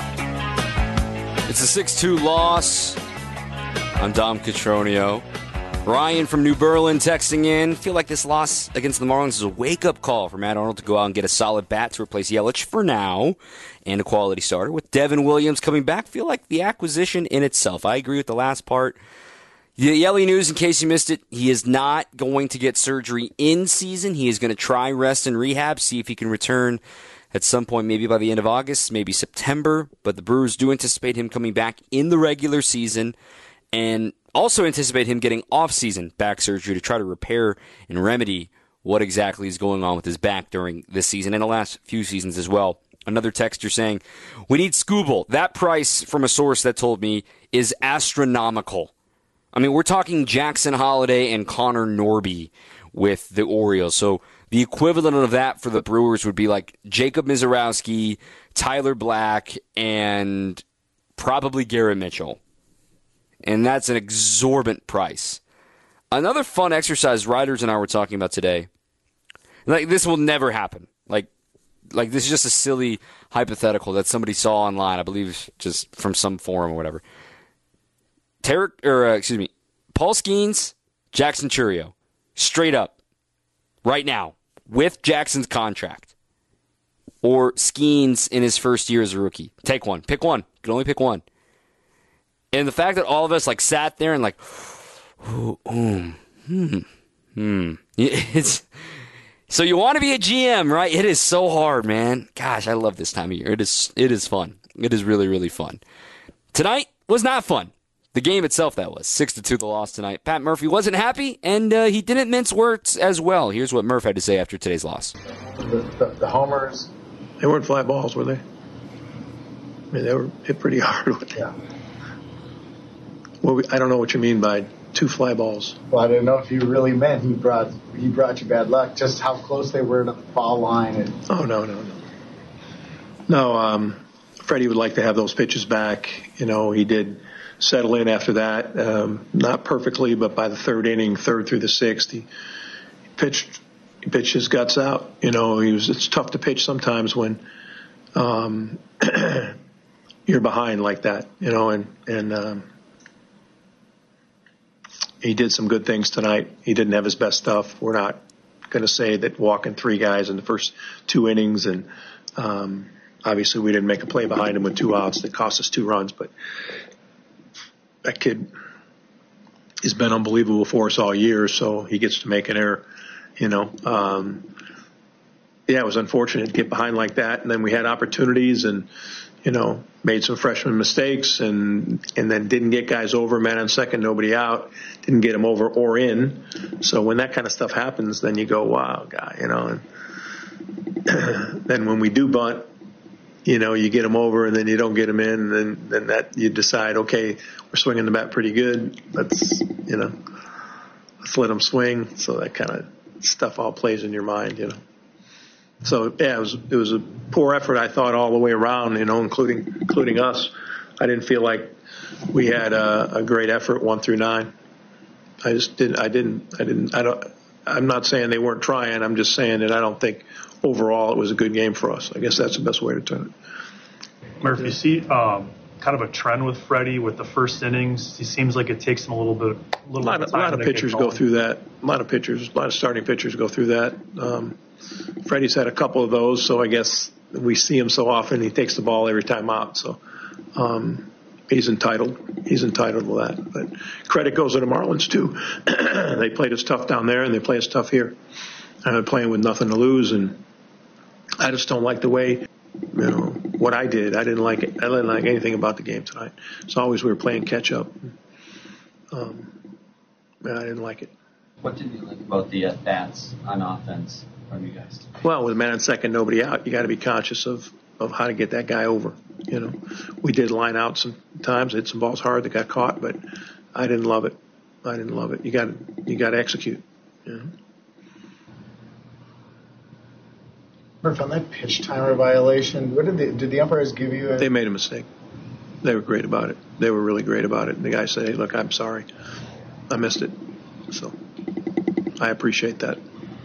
It's a 6-2 loss. I'm Dom Cotroneo. Ryan from New Berlin texting in. Feel like this loss against the Marlins is a wake-up call for Matt Arnold to go out and get a solid bat to replace Yelich for now and a quality starter. With Devin Williams coming back, feel like the acquisition in itself. I agree with the last part. The Yelly news, in case you missed it, he is not going to get surgery in season. He is going to try rest and rehab, see if he can return at some point, maybe by the end of August, maybe September. But the Brewers do anticipate him coming back in the regular season and also anticipate him getting off-season back surgery to try to repair and remedy what exactly is going on with his back during this season and the last few seasons as well. Another texter saying, we need Skubal. That price from a source that told me is astronomical. I mean, we're talking Jackson Holliday and Connor Norby with the Orioles. So the equivalent of that for the Brewers would be like Jacob Mizorowski, Tyler Black, and probably Garrett Mitchell. And that's an exorbitant price. Another fun exercise Riders and I were talking about today. Like, this will never happen. Like this is just a silly hypothetical that somebody saw online, I believe just from some forum or whatever. Paul Skeens, Jackson Chourio. Straight up. Right now. With Jackson's contract. Or Skeens in his first year as a rookie. Take one. Pick one. You can only pick one. And the fact that all of us sat there and So you want to be a GM, right? It is so hard, man. Gosh, I love this time of year. It is fun. It is really, really fun. Tonight was not fun. The game itself, that was 6-2 the loss tonight. Pat Murphy wasn't happy, and he didn't mince words as well. Here's what Murph had to say after today's loss. The homers. They weren't fly balls, were they? I mean, they were hit pretty hard with them. Yeah. Well, I don't know what you mean by 2 fly balls. Well, I didn't know if you really meant he brought you bad luck. Just how close they were to the foul line. Oh, no. No, Freddie would like to have those pitches back. He did settle in after that. Not perfectly, but by the third inning, third through the sixth, he pitched his guts out. It's tough to pitch sometimes when you're behind like that, and he did some good things tonight. He didn't have his best stuff. We're not going to say that walking 3 guys in the first 2 innings, and obviously we didn't make a play behind him with 2 outs that cost us 2 runs, but that kid has been unbelievable for us all year, so he gets to make an error, it was unfortunate to get behind like that, and then we had opportunities and, made some freshman mistakes and then didn't get guys over, man on second, nobody out, didn't get them over or in. So when that kind of stuff happens, then you go, wow, guy, and then when we do bunt, you get them over and then you don't get them in, and then that you decide, okay, we're swinging the bat pretty good. Let's let them swing. So that kind of stuff all plays in your mind, So yeah, it was a poor effort, I thought, all the way around, including us. I didn't feel like we had a great effort 1 through 9. I'm not saying they weren't trying. I'm just saying that I don't think overall it was a good game for us. I guess that's the best way to turn it. Murph, you see kind of a trend with Freddie with the first innings. He seems like it takes him a lot of pitchers go through that. A lot of starting pitchers go through that. Freddie's had a couple of those, so I guess we see him so often he takes the ball every time out. So he's entitled to that. But credit goes to the Marlins too. They played us tough down there, and they play us tough here. And they're playing with nothing to lose, and I just don't like the way, what I did. I didn't like it. I didn't like anything about the game tonight. It's always we were playing catch up. I didn't like it. What did you like about the at-bats on offense from you guys? Well, with a man on second, nobody out, you got to be conscious of how to get that guy over. We did line out some times, hit some balls hard that got caught, but I didn't love it. You got to execute. Murph, on that pitch timer violation, what did the umpires give you? They made a mistake. They were great about it. They were really great about it. And the guy said, "Hey, look, I'm sorry. I missed it." So I appreciate that.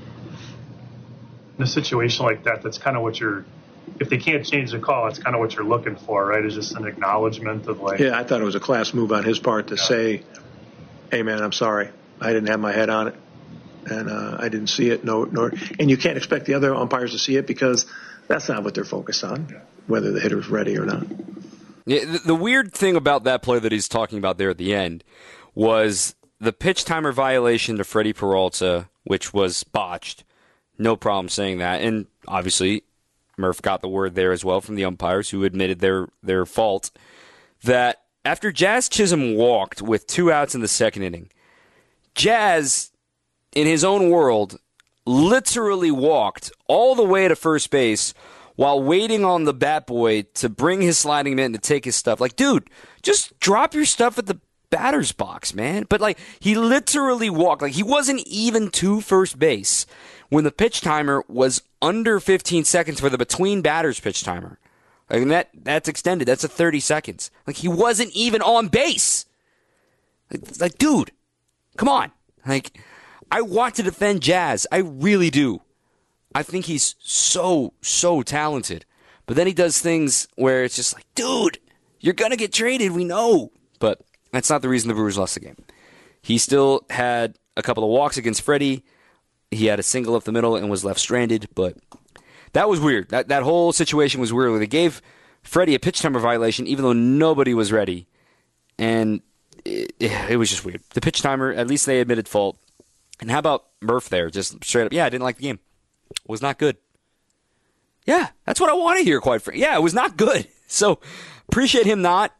In a situation like that, that's kind of what if they can't change the call, it's kind of what you're looking for, right? It's just an acknowledgement of Yeah, I thought it was a class move on his part to say, "Hey, man, I'm sorry. I didn't have my head on it. And I didn't see it, and you can't expect the other umpires to see it because that's not what they're focused on, whether the hitter's ready or not." Yeah, the weird thing about that play that he's talking about there at the end was the pitch timer violation to Freddie Peralta, which was botched. No problem saying that. And obviously, Murph got the word there as well from the umpires who admitted their fault. That after Jazz Chisholm walked with 2 outs in the second inning, Jazz, in his own world, literally walked all the way to first base while waiting on the bat boy to bring his sliding mitt and to take his stuff. Like, dude, just drop your stuff at the batter's box, man. But, he literally walked. He wasn't even to first base when the pitch timer was under 15 seconds for the between batters pitch timer. And that's extended. That's 30 seconds. He wasn't even on base. Dude, come on. I want to defend Jazz. I really do. I think he's so talented. But then he does things where it's just dude, you're going to get traded. We know. But that's not the reason the Brewers lost the game. He still had a couple of walks against Freddie. He had a single up the middle and was left stranded. But that was weird. That whole situation was weird. They gave Freddie a pitch timer violation even though nobody was ready. And it was just weird. The pitch timer, at least they admitted fault. And how about Murph there? Just straight up, I didn't like the game. Was not good. Yeah, that's what I want to hear, quite frankly. Yeah, it was not good. So appreciate him not,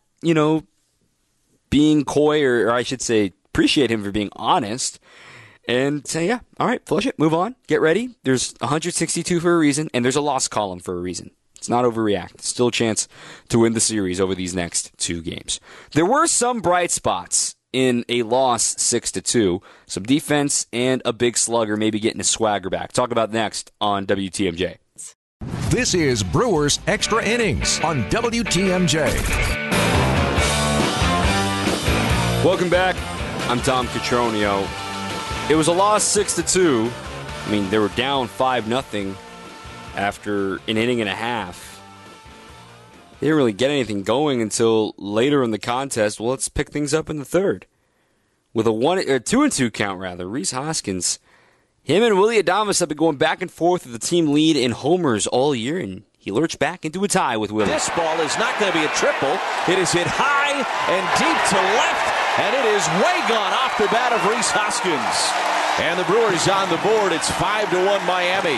being coy, or I should say appreciate him for being honest and say, yeah, all right, flush it, move on, get ready. There's 162 for a reason, and there's a loss column for a reason. It's not overreact. Still a chance to win the series over these next 2 games. There were some bright spots in a loss 6-2. Some defense and a big slugger maybe getting his swagger back. Talk about next on WTMJ. This is Brewers Extra Innings on WTMJ. Welcome back. I'm Tom Cotroneo. It was a loss 6-2. I mean, they were down 5-0 after an inning and a half. They didn't really get anything going until later in the contest. Well, let's pick things up in the third. With a 2-2 count, rather, Rhys Hoskins, him and Willy Adames have been going back and forth with the team lead in homers all year, and he lurched back into a tie with Willy. This ball is not going to be a triple. It is hit high and deep to left, and it is way gone off the bat of Rhys Hoskins. And the Brewers on the board. It's 5-1 Miami.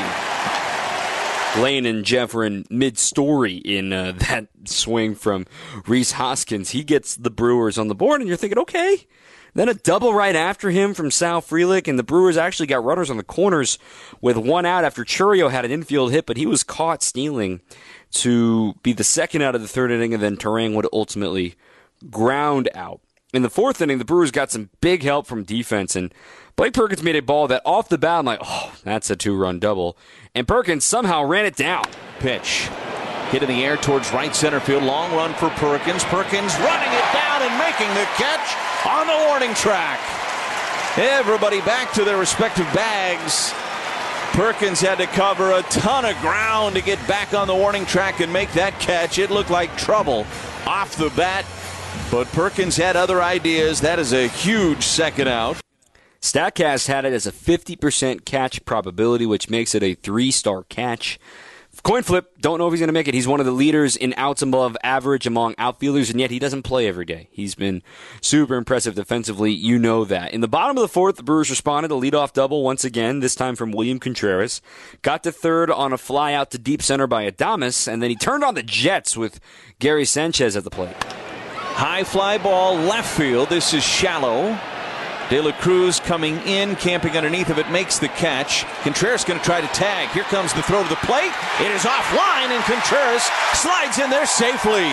Lane and Jeff are in mid-story in that swing from Rhys Hoskins. He gets the Brewers on the board, and you're thinking, okay. Then a double right after him from Sal Frelick, and the Brewers actually got runners on the corners with 1 out after Chourio had an infield hit, but he was caught stealing to be the second out of the third inning, and then Turang would ultimately ground out. In the fourth inning, the Brewers got some big help from defense, and Blake Perkins made a ball that off the bat, I'm like, oh, that's a 2-run double. And Perkins somehow ran it down. Pitch. Hit in the air towards right center field. Long run for Perkins. Perkins running it down and making the catch on the warning track. Everybody back to their respective bags. Perkins had to cover a ton of ground to get back on the warning track and make that catch. It looked like trouble off the bat, but Perkins had other ideas. That is a huge second out. StatCast had it as a 50% catch probability, which makes it a 3-star catch. Coin flip, don't know if he's going to make it. He's one of the leaders in outs above average among outfielders, and yet he doesn't play every day. He's been super impressive defensively. You know that. In the bottom of the fourth, the Brewers responded. A leadoff double once again, this time from William Contreras. Got to third on a fly out to deep center by Adames, and then he turned on the Jets with Gary Sanchez at the plate. High fly ball left field. This is shallow. De La Cruz coming in, camping underneath of it, makes the catch. Contreras going to try to tag. Here comes the throw to the plate. It is offline, and Contreras slides in there safely.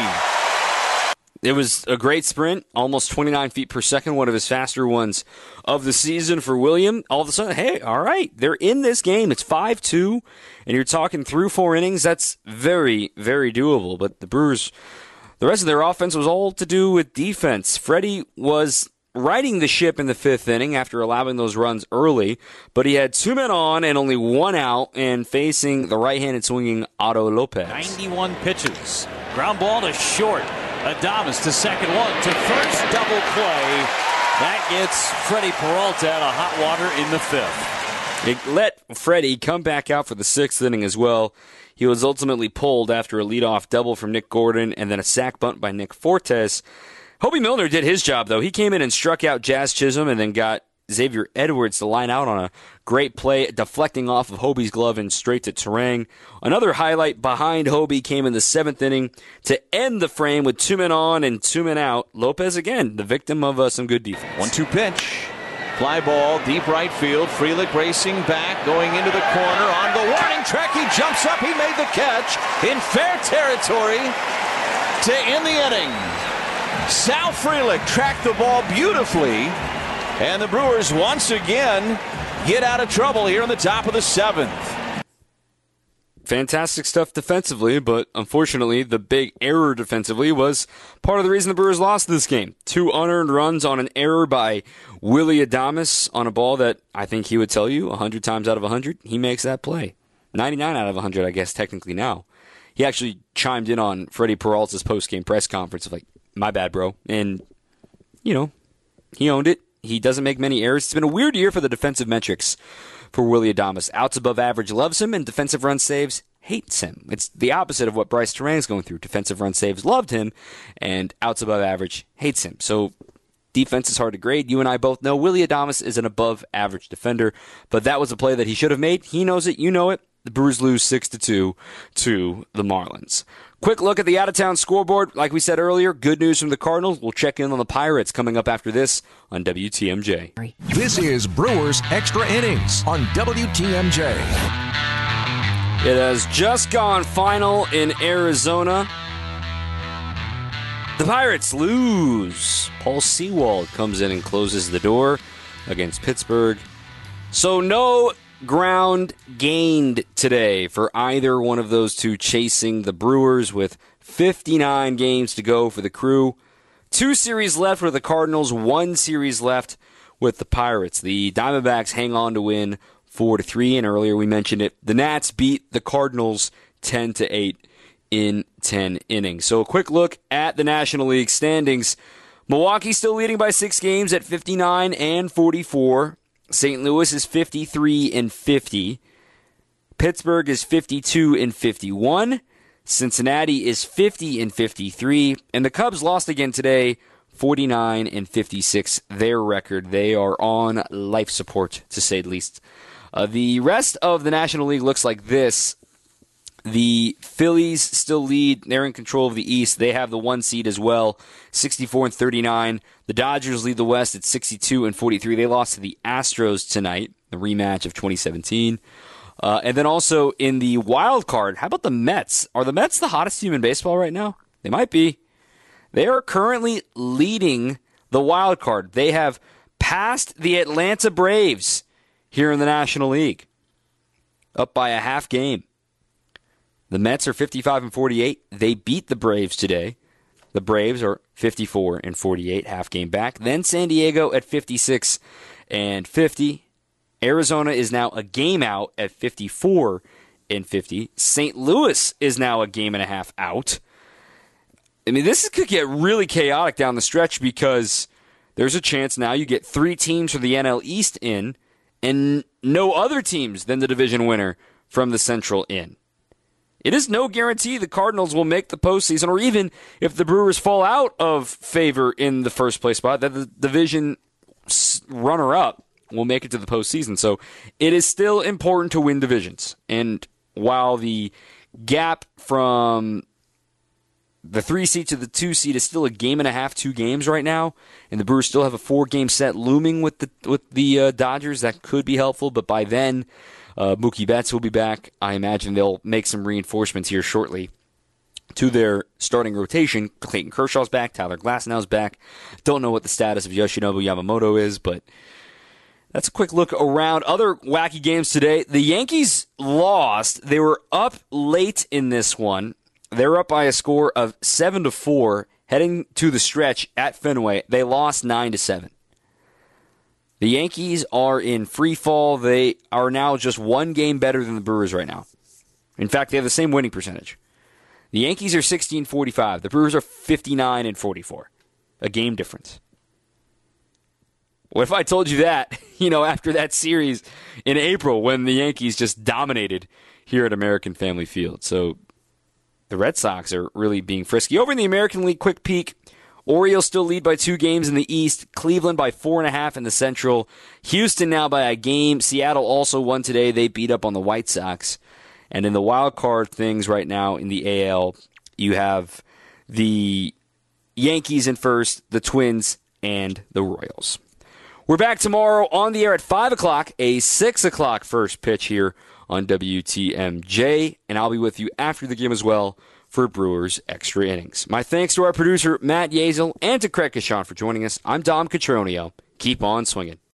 It was a great sprint, almost 29 feet per second, one of his faster ones of the season for William. All of a sudden, hey, all right, they're in this game. It's 5-2, and you're talking through 4 innings. That's very, very doable. But the Brewers, the rest of their offense was all to do with defense. Freddie was riding the ship in the 5th inning after allowing those runs early, but he had 2 men on and only 1 out and facing the right-handed swinging Otto Lopez. 91 pitches. Ground ball to short. Adames to second, 1 to first, double play. That gets Freddie Peralta out of hot water in the 5th. It let Freddie come back out for the 6th inning as well. He was ultimately pulled after a leadoff double from Nick Gordon and then a sac bunt by Nick Fortes. Hobie Milner did his job, though. He came in and struck out Jazz Chisholm and then got Xavier Edwards to line out on a great play, deflecting off of Hobie's glove and straight to Turang. Another highlight behind Hobie came in the 7th inning to end the frame with 2 men on and 2 men out. Lopez, again, the victim of some good defense. 1-2 pitch. Fly ball, deep right field. Frelick racing back, going into the corner. On the warning track, he jumps up. He made the catch in fair territory to end the inning. Sal Frelick tracked the ball beautifully, and the Brewers once again get out of trouble here in the top of the 7th. Fantastic stuff defensively, but unfortunately the big error defensively was part of the reason the Brewers lost this game. 2 unearned runs on an error by Willy Adames on a ball that I think he would tell you 100 times out of 100, he makes that play. 99 out of 100, I guess, technically now. He actually chimed in on Freddie Peralta's post-game press conference of like, my bad, bro. And, he owned it. He doesn't make many errors. It's been a weird year for the defensive metrics for Willy Adames. Outs above average loves him, and defensive run saves hates him. It's the opposite of what Bryce Turang's going through. Defensive run saves loved him, and outs above average hates him. So defense is hard to grade. You and I both know Willy Adames is an above average defender, but that was a play that he should have made. He knows it. You know it. The Brewers lose 6-2 to the Marlins. Quick look at the out-of-town scoreboard. Like we said earlier, good news from the Cardinals. We'll check in on the Pirates coming up after this on WTMJ. This is Brewers Extra Innings on WTMJ. It has just gone final in Arizona. The Pirates lose. Paul Sewald comes in and closes the door against Pittsburgh. So no ground gained today for either one of those two chasing the Brewers with 59 games to go for the Crew. 2 series left for the Cardinals, 1 series left with the Pirates. The Diamondbacks hang on to win 4-3, and earlier we mentioned it. The Nats beat the Cardinals 10-8 in 10 innings. So a quick look at the National League standings. Milwaukee still leading by 6 games at 59 and 44. St. Louis is 53 and 50. Pittsburgh is 52 and 51. Cincinnati is 50 and 53. And the Cubs lost again today, 49 and 56. Their record. They are on life support, to say the least. The rest of the National League looks like this. The Phillies still lead. They're in control of the East. They have the 1 seed as well, 64 and 39. The Dodgers lead the West at 62 and 43. They lost to the Astros tonight, the rematch of 2017. And then also in the wild card, how about the Mets? Are the Mets the hottest team in baseball right now? They might be. They are currently leading the wild card. They have passed the Atlanta Braves here in the National League, up by a half game. The Mets are 55 and 48. They beat the Braves today. The Braves are 54 and 48, half game back. Then San Diego at 56 and 50. Arizona is now a game out at 54 and 50. St. Louis is now a game and a half out. I mean, this could get really chaotic down the stretch because there's a chance now you get 3 teams from the NL East in and no other teams than the division winner from the Central in. It is no guarantee the Cardinals will make the postseason, or even if the Brewers fall out of favor in the first place spot, that the division runner-up will make it to the postseason. So it is still important to win divisions. And while the gap from the 3 seed to the 2 seed is still a game and a half, 2 games right now, and the Brewers still have a 4-game set looming with the Dodgers, that could be helpful. But by then, Mookie Betts will be back. I imagine they'll make some reinforcements here shortly to their starting rotation. Clayton Kershaw's back. Tyler Glasnow's back. Don't know what the status of Yoshinobu Yamamoto is, but that's a quick look around. Other wacky games today. The Yankees lost. They were up late in this one. They're up by a score of 7-4 heading to the stretch at Fenway. They lost 9-7. The Yankees are in free fall. They are now just 1 game better than the Brewers right now. In fact, they have the same winning percentage. The Yankees are 16-45. The Brewers are 59-44. A game difference. What if I told you that, after that series in April when the Yankees just dominated here at American Family Field? So the Red Sox are really being frisky. Over in the American League, quick peek. Orioles still lead by 2 games in the East. Cleveland by 4.5 in the Central. Houston now by a game. Seattle also won today. They beat up on the White Sox. And in the wild card things right now in the AL, you have the Yankees in first, the Twins, and the Royals. We're back tomorrow on the air at 5 o'clock, a 6 o'clock first pitch here on WTMJ. And I'll be with you after the game as well for Brewers Extra Innings. My thanks to our producer, Matt Yazel, and to Craig Cashon for joining us. I'm Dom Catronio. Keep on swinging.